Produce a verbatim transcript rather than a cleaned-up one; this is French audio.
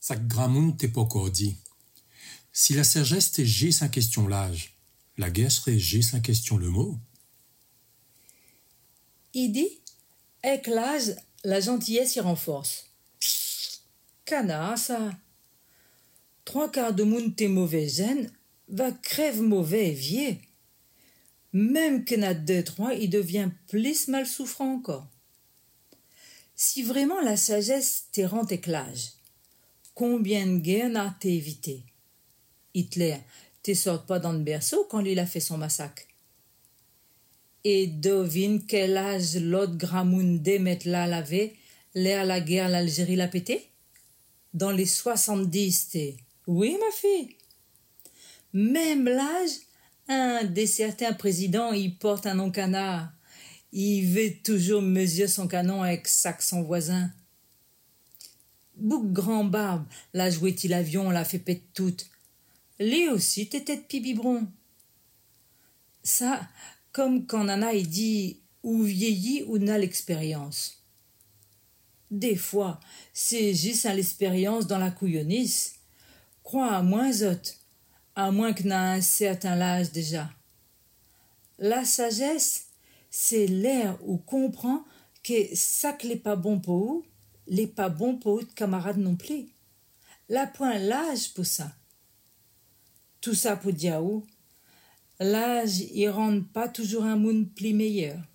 Ça gramoun t'es pas encore dit. Si la sagesse t'est G sans question l'âge, la guerre serait G sans question le mot. Il dit, avec l'âge, la gentillesse y renforce. Cana, ça. Trois quarts de monde t'es mauvais gène, va crève mauvais vieux. Même que n'a deux, trois, il devient plus mal souffrant encore. Si vraiment la sagesse t'est rend avec l'âge, combien de guerres n'a t'es évité? Hitler, t'es sort pas dans le berceau quand il a fait son massacre. Et devine quel âge l'autre gramoun démet là l'avait, l'air la guerre l'Algérie l'a pété? Dans les soixante-dix, t'es. Oui, ma fille. Même l'âge, un des certains présidents, il porte un nom canard. Il veut toujours mesurer son canon avec sac son voisin. Bouc grand barbe, l'a joué-il l'avion, l'a fait pète toute. Lui aussi, t'étais de pibibron. Ça, comme quand Nana il dit ou vieillit ou n'a l'expérience. Des fois, c'est juste à l'expérience dans la couillonnisse. Crois à moins autre, à moins que n'a un certain âge déjà. La sagesse, c'est l'air où comprend que ça que n'est pas bon pour vous, n'est pas bon pour votre camarade non plus. La point l'âge pour ça. Tout ça pour dire où l'âge, il rend pas toujours un monde plus meilleur.